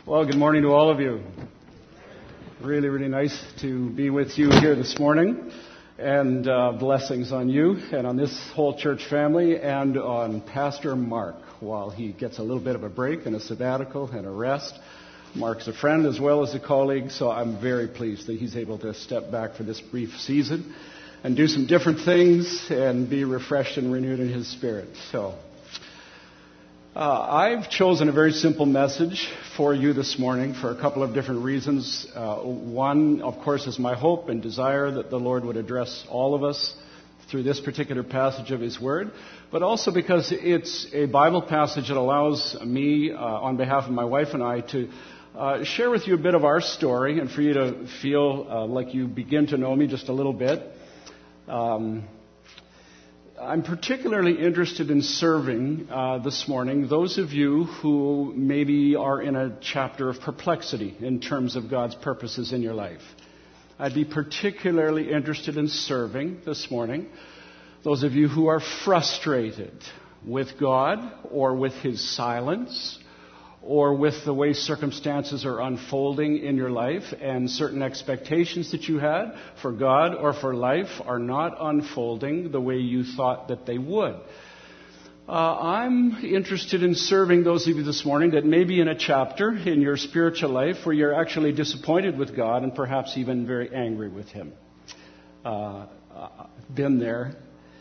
Well, good morning to all of you. Really, really nice to be with you here this morning. And blessings on you and on this whole church family and on Pastor Mark while he gets a little bit of a break and a sabbatical and a rest. Mark's a friend as well as a colleague, so I'm very pleased that he's able to step back for this brief season and do some different things and be refreshed and renewed in his spirit. So I've chosen a very simple message for you this morning for a couple of different reasons. One, of course, is my hope and desire that the Lord would address all of us through this particular passage of His Word, but also because it's a Bible passage that allows me, on behalf of my wife and I, to share with you a bit of our story and for you to feel like you begin to know me just a little bit. I'm particularly interested in serving this morning those of you who maybe are in a chapter of perplexity in terms of God's purposes in your life. I'd be particularly interested in serving this morning those of you who are frustrated with God or with His silence or with the way circumstances are unfolding in your life and certain expectations that you had for God or for life are not unfolding the way you thought that they would. I'm interested in serving those of you this morning that may be in a chapter in your spiritual life where you're actually disappointed with God and perhaps even very angry with Him. Been there.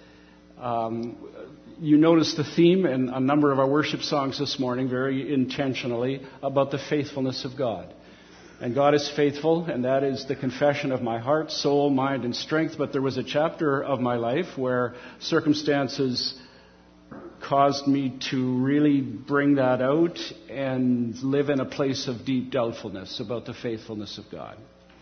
You notice the theme in a number of our worship songs this morning very intentionally about the faithfulness of God. And God is faithful, and that is the confession of my heart, soul, mind, and strength. But there was a chapter of my life where circumstances caused me to really bring that out and live in a place of deep doubtfulness about the faithfulness of God.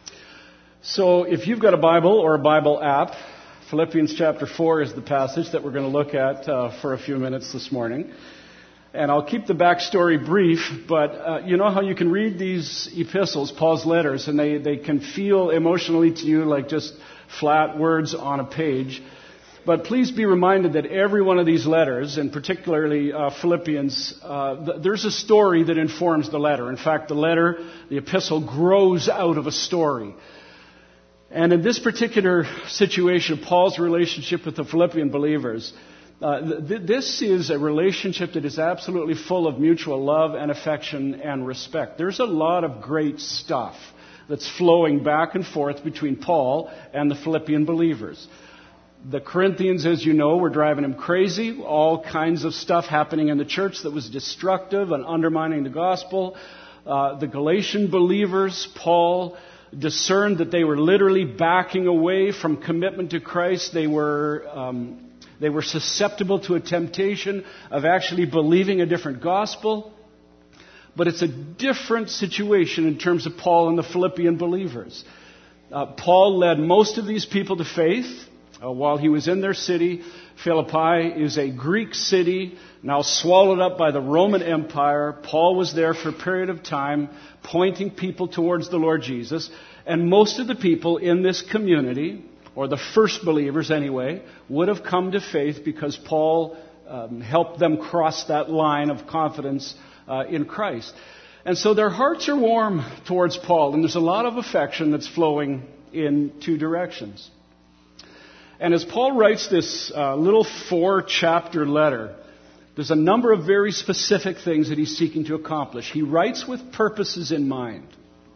So if you've got a Bible or a Bible app, Philippians chapter 4 is the passage that we're going to look at for a few minutes this morning. And I'll keep the backstory brief, but you know how you can read these epistles, Paul's letters, and they can feel emotionally to you like just flat words on a page. But please be reminded that every one of these letters, and particularly Philippians, there's a story that informs the letter. In fact, the epistle grows out of a story. And in this particular situation, Paul's relationship with the Philippian believers, this is a relationship that is absolutely full of mutual love and affection and respect. There's a lot of great stuff that's flowing back and forth between Paul and the Philippian believers. The Corinthians, as you know, were driving him crazy. All kinds of stuff happening in the church that was destructive and undermining the gospel. The Galatian believers, Paul discerned that they were literally backing away from commitment to Christ. They were susceptible to a temptation of actually believing a different gospel. But it's a different situation in terms of Paul and the Philippian believers. Paul led most of these people to faith while he was in their city. Philippi is a Greek city, now swallowed up by the Roman Empire. Paul was there for a period of time, pointing people towards the Lord Jesus. And most of the people in this community, or the first believers anyway, would have come to faith because Paul helped them cross that line of confidence in Christ. And so their hearts are warm towards Paul, and there's a lot of affection that's flowing in two directions. And as Paul writes this little 4-chapter letter, there's a number of very specific things that he's seeking to accomplish. He writes with purposes in mind.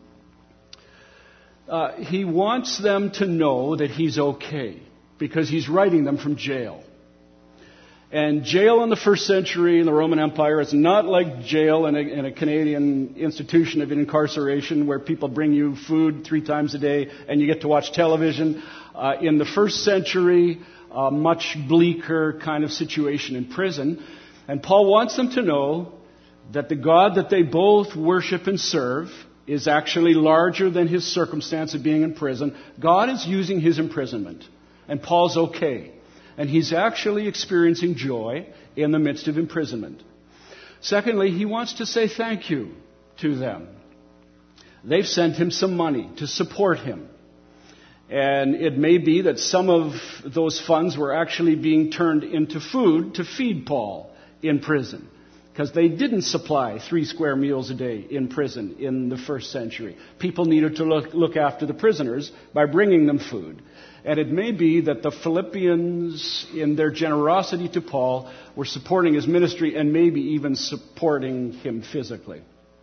He wants them to know that he's okay because he's writing them from jail. And jail in the first century in the Roman Empire is not like jail in a Canadian institution of incarceration where people bring you food 3 times a day and you get to watch television. In the first century, a much bleaker kind of situation in prison. And Paul wants them to know that the God that they both worship and serve is actually larger than his circumstance of being in prison. God is using his imprisonment, and Paul's okay. And he's actually experiencing joy in the midst of imprisonment. Secondly, he wants to say thank you to them. They've sent him some money to support him. And it may be that some of those funds were actually being turned into food to feed Paul in prison. because they didn't supply 3 square meals a day in prison in the first century. People needed to look after the prisoners by bringing them food. And it may be that the Philippians, in their generosity to Paul, were supporting his ministry and maybe even supporting him physically.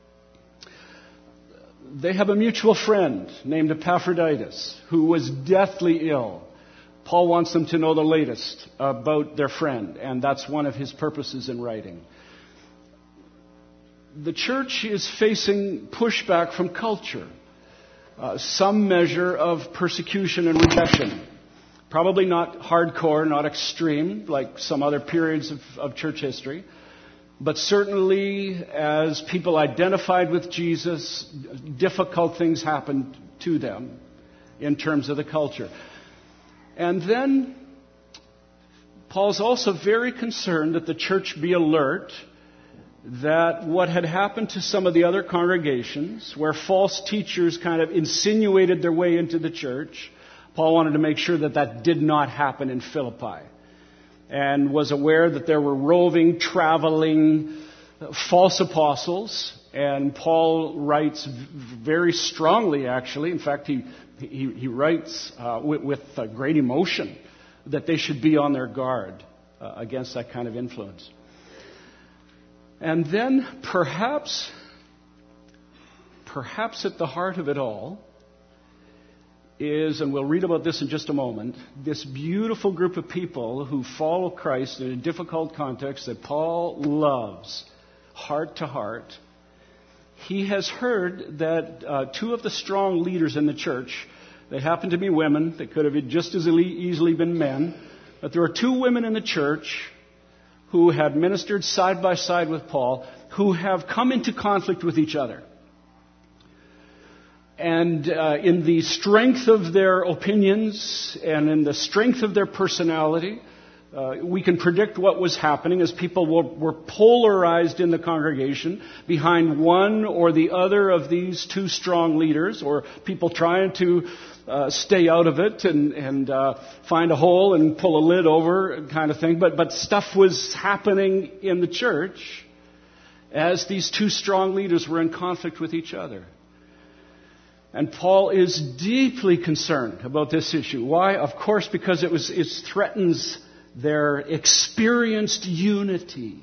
They have a mutual friend named Epaphroditus who was deathly ill. Paul wants them to know the latest about their friend, and that's one of his purposes in writing. The church is facing pushback from culture, some measure of persecution and rejection. Probably not hardcore, not extreme, like some other periods of church history. But certainly, as people identified with Jesus, difficult things happened to them in terms of the culture. And then, Paul's also very concerned that the church be alert that what had happened to some of the other congregations, where false teachers kind of insinuated their way into the church, Paul wanted to make sure that that did not happen in Philippi, and was aware that there were roving, traveling, false apostles. And Paul writes very strongly, actually. In fact, he writes with great emotion that they should be on their guard against that kind of influence. And then perhaps at the heart of it all is, and we'll read about this in just a moment, this beautiful group of people who follow Christ in a difficult context that Paul loves, heart to heart. He has heard that 2 of the strong leaders in the church, they happen to be women, they could have just as easily been men, but there are 2 women in the church who had ministered side by side with Paul, who have come into conflict with each other. And in the strength of their opinions and in the strength of their personality, we can predict what was happening as people were polarized in the congregation behind one or the other of these 2 strong leaders, or people trying to stay out of it and find a hole and pull a lid over kind of thing. But stuff was happening in the church as these 2 strong leaders were in conflict with each other. And Paul is deeply concerned about this issue. Why? Of course, because it threatens their experienced unity.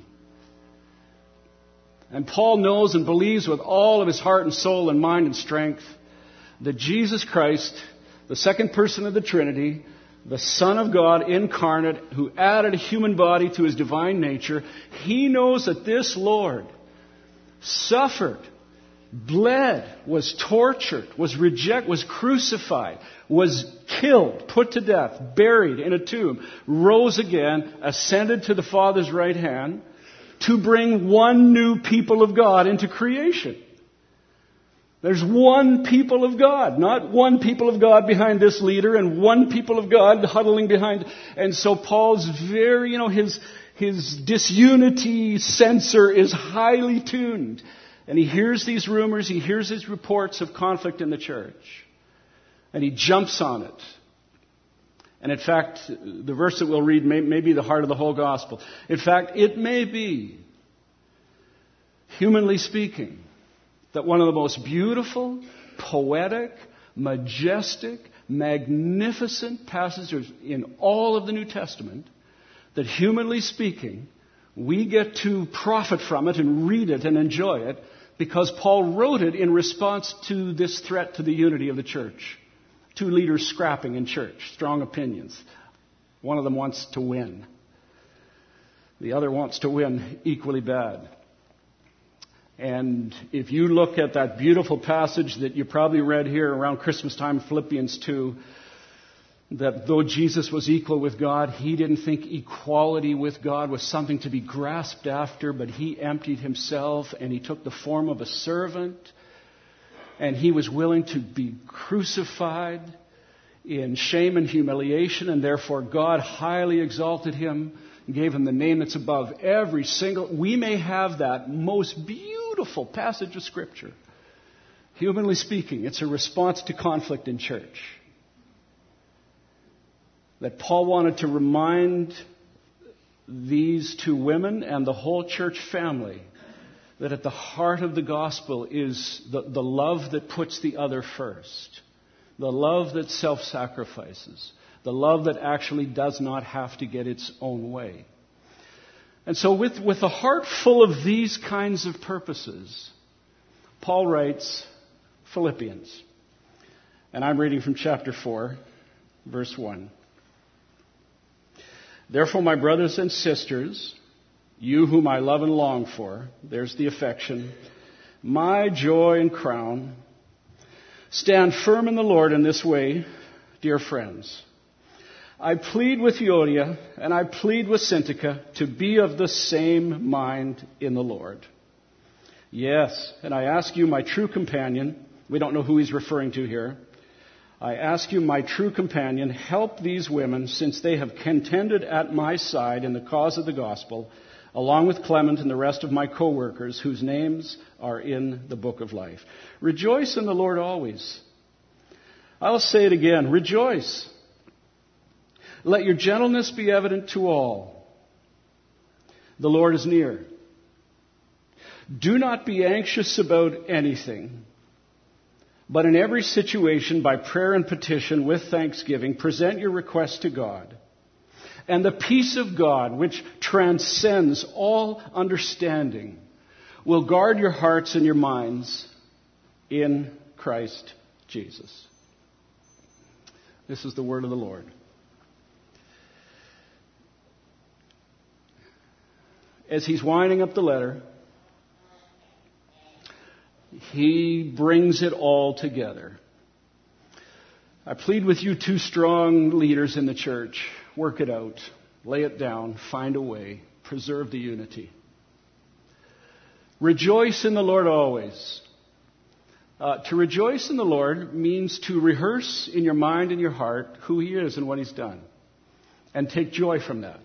And Paul knows and believes with all of his heart and soul and mind and strength that Jesus Christ, the second person of the Trinity, the Son of God incarnate, who added a human body to his divine nature, he knows that this Lord suffered, bled, was tortured, was rejected, was crucified, was killed, put to death, buried in a tomb, rose again, ascended to the Father's right hand to bring one new people of God into creation. There's one people of God, not one people of God behind this leader and one people of God huddling behind. And so Paul's very, his disunity sensor is highly tuned. And he hears these rumors, he hears these reports of conflict in the church. And he jumps on it. And in fact, the verse that we'll read may be the heart of the whole gospel. In fact, it may be, humanly speaking, that one of the most beautiful, poetic, majestic, magnificent passages in all of the New Testament, that humanly speaking, we get to profit from it and read it and enjoy it because Paul wrote it in response to this threat to the unity of the church. 2 leaders scrapping in church, strong opinions. One of them wants to win. The other wants to win equally bad. And if you look at that beautiful passage that you probably read here around Christmas time, Philippians 2, that though Jesus was equal with God, he didn't think equality with God was something to be grasped after, but he emptied himself and he took the form of a servant, and he was willing to be crucified in shame and humiliation, and therefore God highly exalted him and gave him the name that's above every single. We may have that most beautiful passage of Scripture. Humanly speaking, it's a response to conflict in church. That Paul wanted to remind these two women and the whole church family that at the heart of the gospel is the love that puts the other first, the love that self-sacrifices, the love that actually does not have to get its own way. And so with a heart full of these kinds of purposes, Paul writes Philippians. And I'm reading from chapter 4, verse 1. Therefore, my brothers and sisters, you whom I love and long for, there's the affection, my joy and crown, stand firm in the Lord in this way, dear friends. I plead with Euodia and I plead with Syntyche to be of the same mind in the Lord. Yes, and I ask you, my true companion, we don't know who he's referring to here. I ask you, my true companion, help these women since they have contended at my side in the cause of the gospel, along with Clement and the rest of my co-workers whose names are in the book of life. Rejoice in the Lord always. I'll say it again, rejoice. Let your gentleness be evident to all. The Lord is near. Do not be anxious about anything, but in every situation, by prayer and petition with thanksgiving, present your requests to God. And the peace of God, which transcends all understanding, will guard your hearts and your minds in Christ Jesus. This is the word of the Lord. As he's winding up the letter, he brings it all together. I plead with you, two strong leaders in the church. Work it out. Lay it down. Find a way. Preserve the unity. Rejoice in the Lord always. To rejoice in the Lord means to rehearse in your mind and your heart who He is and what He's done. And take joy from that.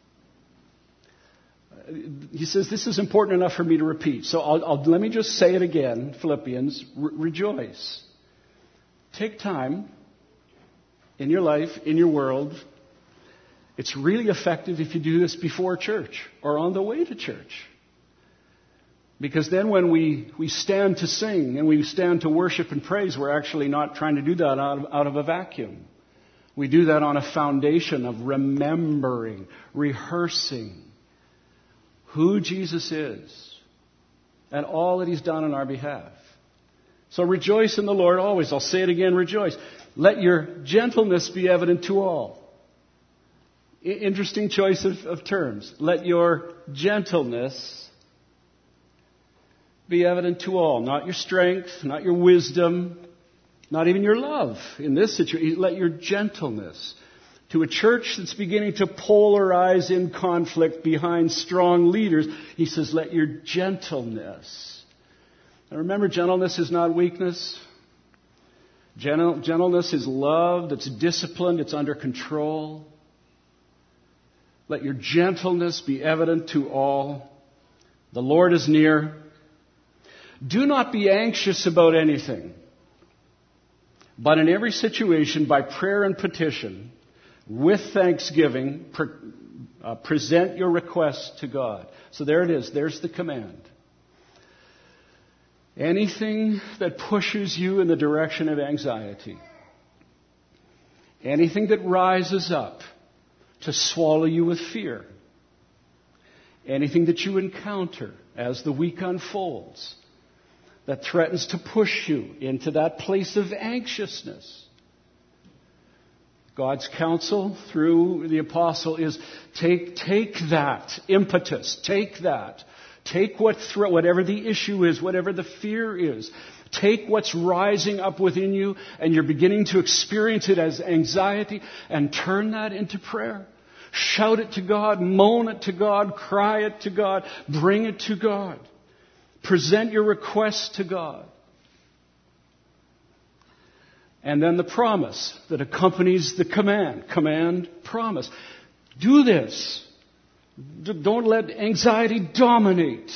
He says, this is important enough for me to repeat. So let me just say it again, Philippians. Rejoice. Take time in your life, in your world. It's really effective if you do this before church or on the way to church. Because then when we stand to sing and we stand to worship and praise, we're actually not trying to do that out of a vacuum. We do that on a foundation of remembering, rehearsing who Jesus is and all that He's done on our behalf. So rejoice in the Lord always. I'll say it again, rejoice. Let your gentleness be evident to all. Interesting choice of terms. Let your gentleness be evident to all. Not your strength, not your wisdom, not even your love. In this situation, let your gentleness. To a church that's beginning to polarize in conflict behind strong leaders, he says, let your gentleness. Now remember, gentleness is not weakness. Gentleness is love that's disciplined, it's under control. Let your gentleness be evident to all. The Lord is near. Do not be anxious about anything, but in every situation, by prayer and petition, with thanksgiving, present your requests to God. So there it is. There's the command. Anything that pushes you in the direction of anxiety, anything that rises up to swallow you with fear, anything that you encounter as the week unfolds that threatens to push you into that place of anxiousness, God's counsel through the apostle is take that impetus, take that. Take whatever the issue is, whatever the fear is. Take what's rising up within you and you're beginning to experience it as anxiety and turn that into prayer. Shout it to God, moan it to God, cry it to God, bring it to God. Present your requests to God. And then the promise that accompanies the command, promise. Do this. Don't let anxiety dominate.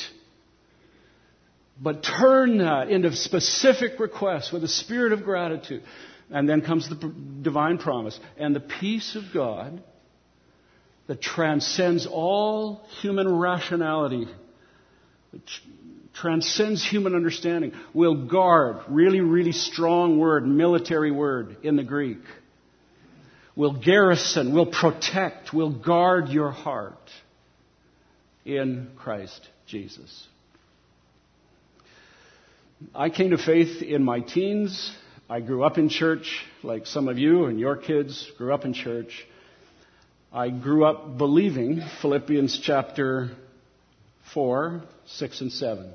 But turn that into specific requests with a spirit of gratitude. And then comes the divine promise. And the peace of God that transcends all human rationality, that transcends human understanding, will guard, really, really strong word, military word in the Greek, will garrison, will protect, will guard your heart in Christ Jesus. I came to faith in my teens. I grew up in church, like some of you and your kids grew up in church. I grew up believing Philippians chapter 4, 6, and 7.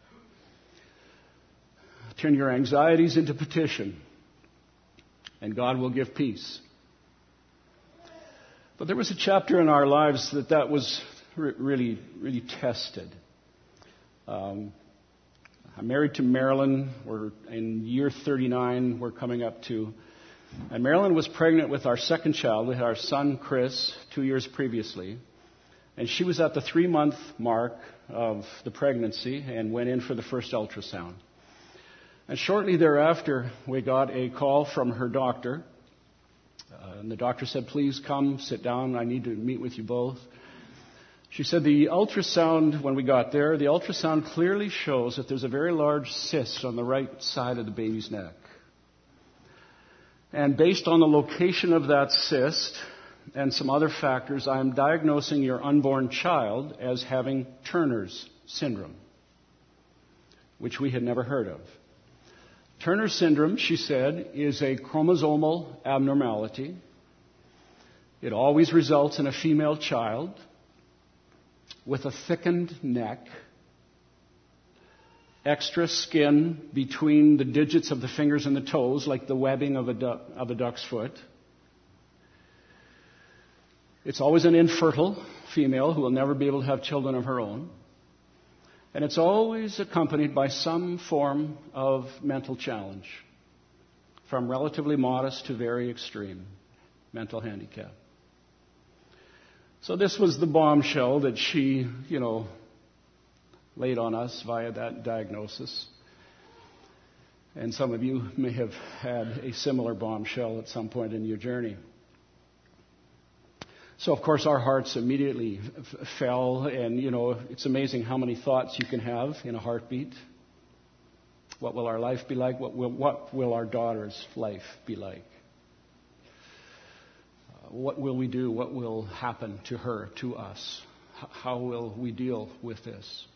Turn your anxieties into petition, and God will give peace. But there was a chapter in our lives that was really, really tested. I'm married to Marilyn. We're in year 39. We're coming up to. And Marilyn was pregnant with our second child. We had our son, Chris, 2 years previously. And she was at the 3-month mark of the pregnancy and went in for the first ultrasound. And shortly thereafter, we got a call from her doctor. And the doctor said, please come, sit down. I need to meet with you both. She said the ultrasound, when we got there, the ultrasound clearly shows that there's a very large cyst on the right side of the baby's neck. And based on the location of that cyst and some other factors, I'm diagnosing your unborn child as having Turner's syndrome, which we had never heard of. Turner syndrome, she said, is a chromosomal abnormality. It always results in a female child with a thickened neck, extra skin between the digits of the fingers and the toes, like the webbing of a duck's foot. It's always an infertile female who will never be able to have children of her own. And it's always accompanied by some form of mental challenge, from relatively modest to very extreme mental handicap. So this was the bombshell that she, laid on us via that diagnosis. And some of you may have had a similar bombshell at some point in your journey. So, of course, our hearts immediately fell, and, it's amazing how many thoughts you can have in a heartbeat. What will our life be like? What will our daughter's life be like? What will we do? What will happen to her, to us? How will we deal with this?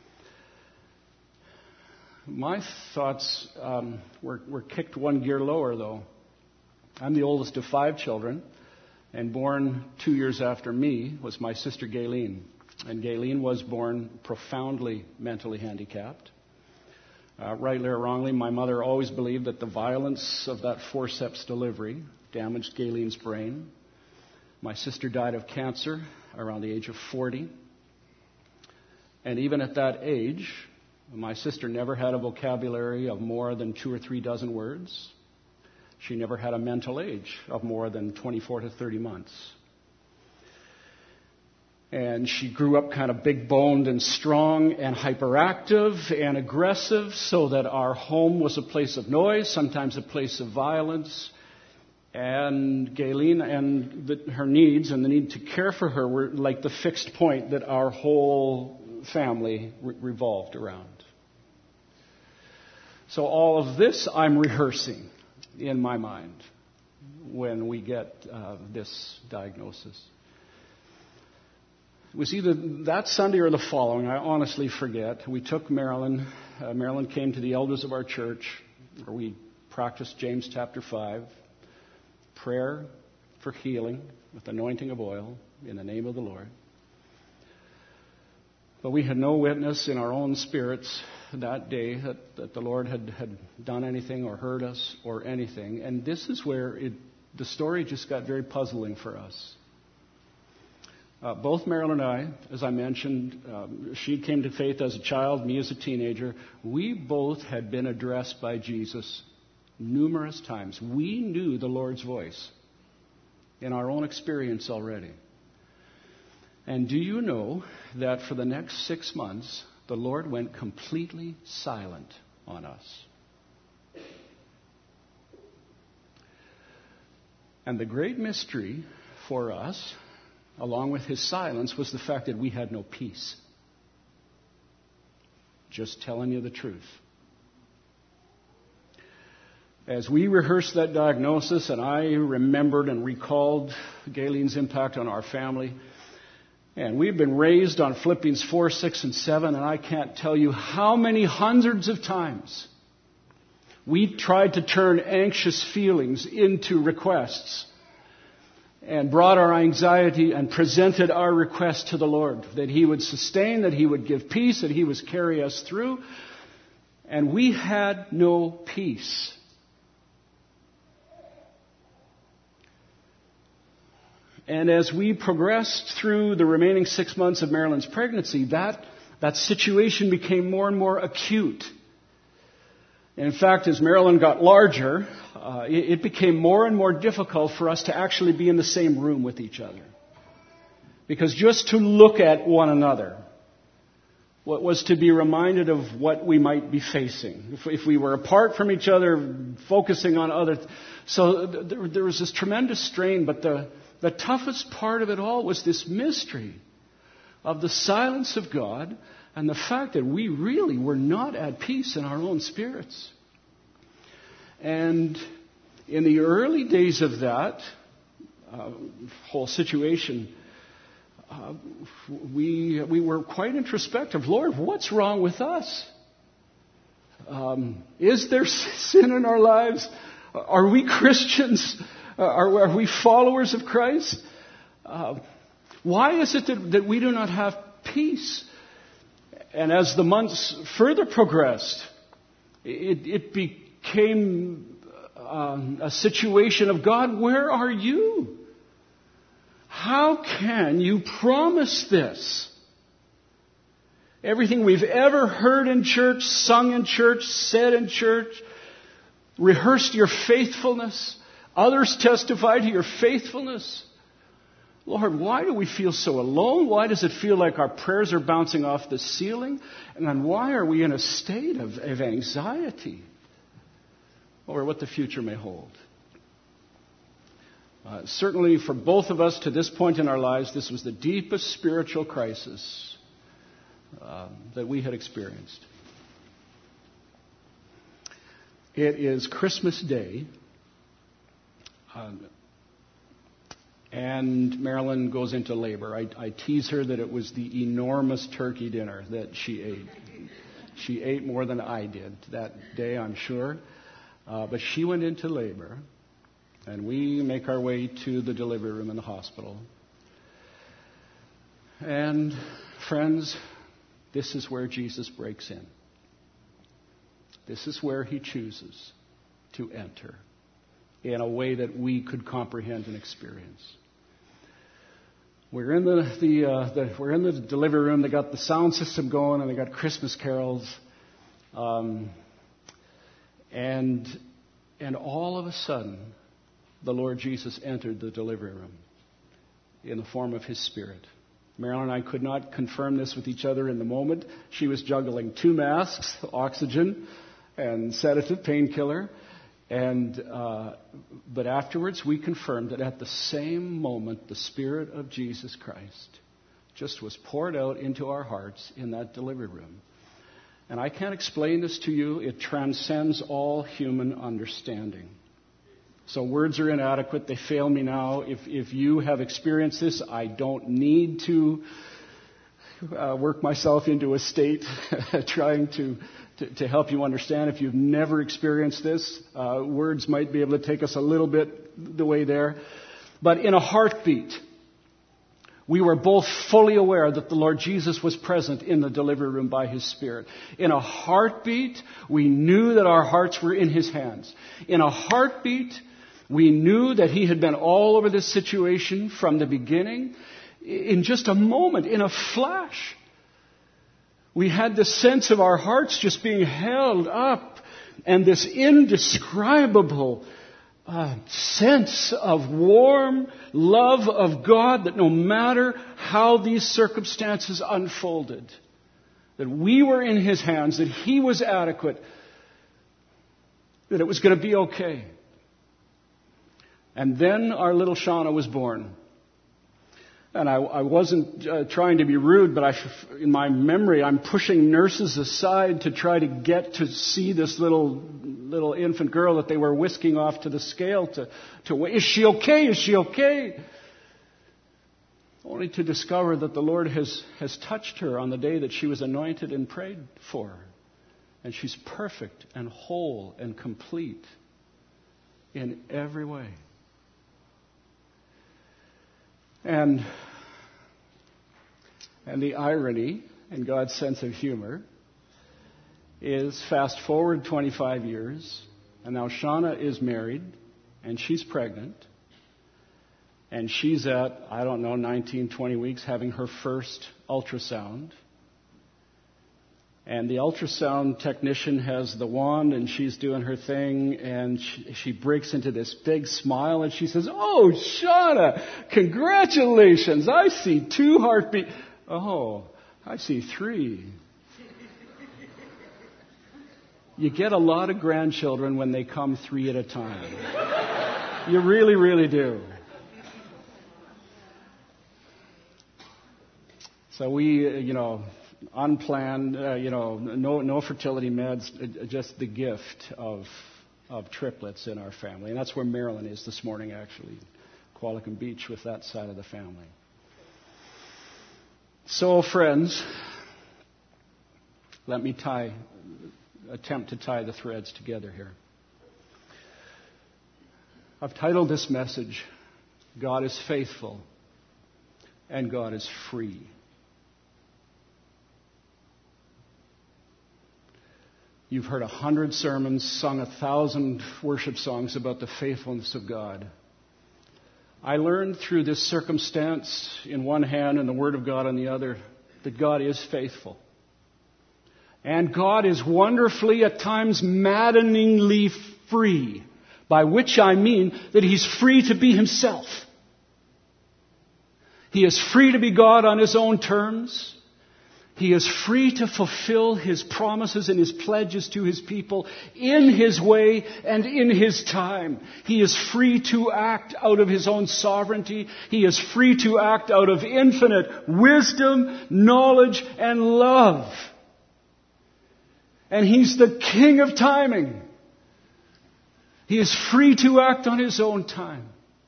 My thoughts were kicked one gear lower, though. I'm the oldest of 5 children, and born 2 years after me was my sister Gayleen. And Gayleen was born profoundly mentally handicapped. Rightly or wrongly, my mother always believed that the violence of that forceps delivery damaged Gayleen's brain. My sister died of cancer around the age of 40. And even at that age, my sister never had a vocabulary of more than 2 or 3 dozen words. She never had a mental age of more than 24 to 30 months. And she grew up kind of big-boned and strong and hyperactive and aggressive, so that our home was a place of noise, sometimes a place of violence. And Gayleen and her needs and the need to care for her were like the fixed point that our whole family revolved around. So all of this I'm rehearsing in my mind when we get this diagnosis. It was either that Sunday or the following. I honestly forget. We took Marilyn. Marilyn came to the elders of our church, where we practiced James chapter 5. Prayer for healing with anointing of oil in the name of the Lord. But we had no witness in our own spirits that day that the Lord had done anything or heard us or anything. And this is where the story just got very puzzling for us. Both Marilyn and I, as I mentioned, she came to faith as a child, me as a teenager. We both had been addressed by Jesus numerous times. We knew the Lord's voice in our own experience already. And do you know that for the next 6 months, the Lord went completely silent on us? And the great mystery for us, along with his silence, was the fact that we had no peace. Just telling you the truth. As we rehearsed that diagnosis, and I remembered and recalled Galen's impact on our family, and we've been raised on Philippians 4, 6, and 7, and I can't tell you how many hundreds of times we tried to turn anxious feelings into requests and brought our anxiety and presented our request to the Lord, that He would sustain, that He would give peace, that He would carry us through. And we had no peace. And as we progressed through the remaining 6 months of Marilyn's pregnancy, that situation became more and more acute. In fact, as Marilyn got larger, it became more and more difficult for us to actually be in the same room with each other. Because just to look at one another was to be reminded of what we might be facing. If we were apart from each other, focusing on other... So there was this tremendous strain, but the toughest part of it all was this mystery of the silence of God and the fact that we really were not at peace in our own spirits. And in the early days of that whole situation, we were quite introspective. Lord, what's wrong with us? Is there sin in our lives? Are we Christians? Are we followers of Christ? Why is it that we do not have peace? And as the months further progressed, it became a situation of, God, where are you? How can you promise this? Everything we've ever heard in church, sung in church, said in church, rehearsed your faithfulness. Others testify to your faithfulness. Lord, why do we feel so alone? Why does it feel like our prayers are bouncing off the ceiling? And then why are we in a state of anxiety over what the future may hold? Certainly for both of us to this point in our lives, this was the deepest spiritual crisis that we had experienced. It is Christmas Day. And Marilyn goes into labor. I tease her that it was the enormous turkey dinner that she ate. She ate more than I did that day, I'm sure. But she went into labor, and we make our way to the delivery room in the hospital. And friends, this is where Jesus breaks in. This is where He chooses to enter in a way that we could comprehend and experience. We're in we're in the delivery room. They got the sound system going, and they got Christmas carols, and all of a sudden, the Lord Jesus entered the delivery room in the form of His Spirit. Marilyn and I could not confirm this with each other in the moment. She was juggling 2 masks, oxygen, and sedative, painkiller. But afterwards, we confirmed that at the same moment, the Spirit of Jesus Christ just was poured out into our hearts in that delivery room. And I can't explain this to you. It transcends all human understanding. So words are inadequate. They fail me now. If you have experienced this, I don't need to work myself into a state trying to help you understand. If you've never experienced this, words might be able to take us a little bit the way there. But in a heartbeat, we were both fully aware that the Lord Jesus was present in the delivery room by His Spirit. In a heartbeat, we knew that our hearts were in His hands. In a heartbeat, we knew that He had been all over this situation from the beginning. In just a moment, in a flash, we had the sense of our hearts just being held up and this indescribable sense of warm love of God, that no matter how these circumstances unfolded, that we were in His hands, that He was adequate, that it was going to be okay. And then our little Shauna was born. And I wasn't trying to be rude, but in my memory, I'm pushing nurses aside to try to get to see this little infant girl that they were whisking off to the scale to is she okay? Is she okay? Only to discover that the Lord has touched her on the day that she was anointed and prayed for. And she's perfect and whole and complete in every way. And the irony in God's sense of humor is fast forward 25 years, and now Shauna is married, and she's pregnant, and she's at, 19, 20 weeks having her first ultrasound. And the ultrasound technician has the wand, and she's doing her thing, and she breaks into this big smile, and she says, "Oh, Shauna, congratulations! I see 2 heartbeats. Oh, I see 3. You get a lot of grandchildren when they come 3 at a time. You really, really do. So we, unplanned, no fertility meds, just the gift of triplets in our family. And that's where Marilyn is this morning, actually, Qualicum Beach with that side of the family. So, friends, let me attempt to tie the threads together here. I've titled this message, God is Faithful and God is Free. You've heard 100 sermons, sung 1,000 worship songs about the faithfulness of God. I learned through this circumstance in one hand and the Word of God on the other that God is faithful. And God is wonderfully, at times maddeningly free, by which I mean that He's free to be Himself. He is free to be God on His own terms. He is free to fulfill His promises and His pledges to His people in His way and in His time. He is free to act out of His own sovereignty. He is free to act out of infinite wisdom, knowledge, and love. And He's the King of timing. He is free to act on His own time.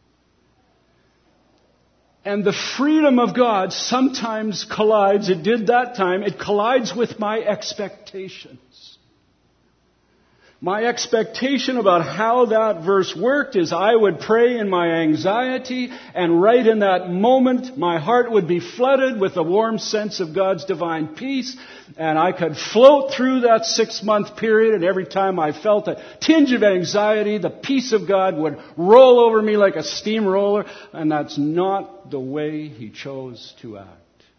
And the freedom of God sometimes collides, it did that time, it collides with my expectations. My expectation about how that verse worked is I would pray in my anxiety, and right in that moment my heart would be flooded with a warm sense of God's divine peace, and I could float through that 6-month period, and every time I felt a tinge of anxiety, the peace of God would roll over me like a steamroller, and that's not the way He chose to act.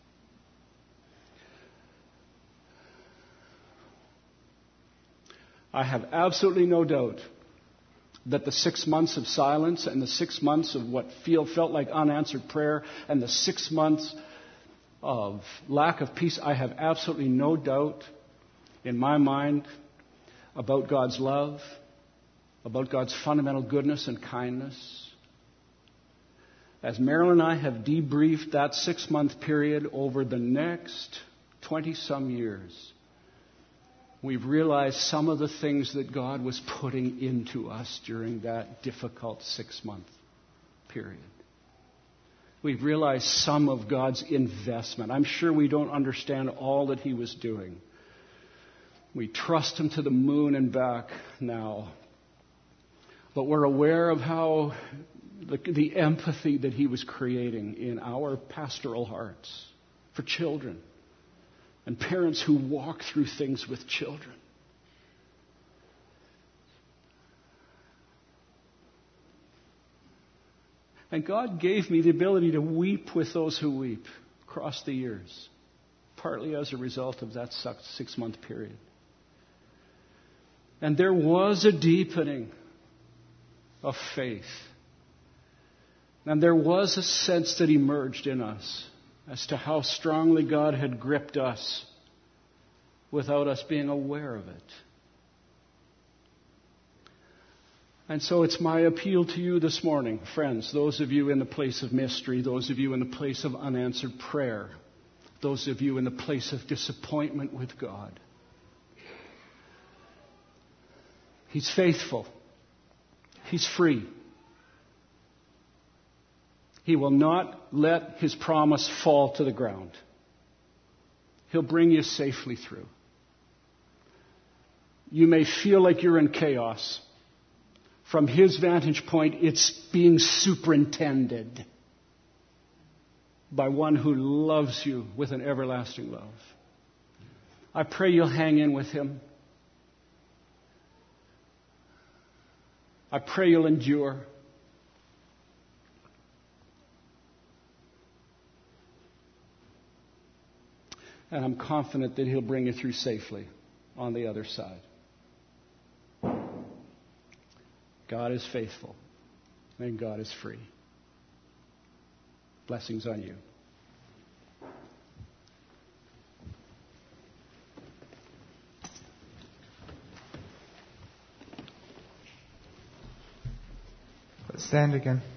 I have absolutely no doubt that the 6 months of silence and the 6 months of what felt like unanswered prayer and the 6 months of lack of peace, I have absolutely no doubt in my mind about God's love, about God's fundamental goodness and kindness. As Marilyn and I have debriefed that 6-month period over the next 20-some years, we've realized some of the things that God was putting into us during that difficult 6-month period. We've realized some of God's investment. I'm sure we don't understand all that He was doing. We trust Him to the moon and back now. But we're aware of how the empathy that He was creating in our pastoral hearts for children. And parents who walk through things with children. And God gave me the ability to weep with those who weep across the years, partly as a result of that 6-month period. And there was a deepening of faith. And there was a sense that emerged in us as to how strongly God had gripped us without us being aware of it. And so it's my appeal to you this morning, friends, those of you in the place of mystery, those of you in the place of unanswered prayer, those of you in the place of disappointment with God. He's faithful. He's free. He will not let His promise fall to the ground. He'll bring you safely through. You may feel like you're in chaos. From His vantage point, it's being superintended by one who loves you with an everlasting love. I pray you'll hang in with Him. I pray you'll endure. And I'm confident that He'll bring you through safely on the other side. God is faithful, and God is free. Blessings on you. Let's stand again.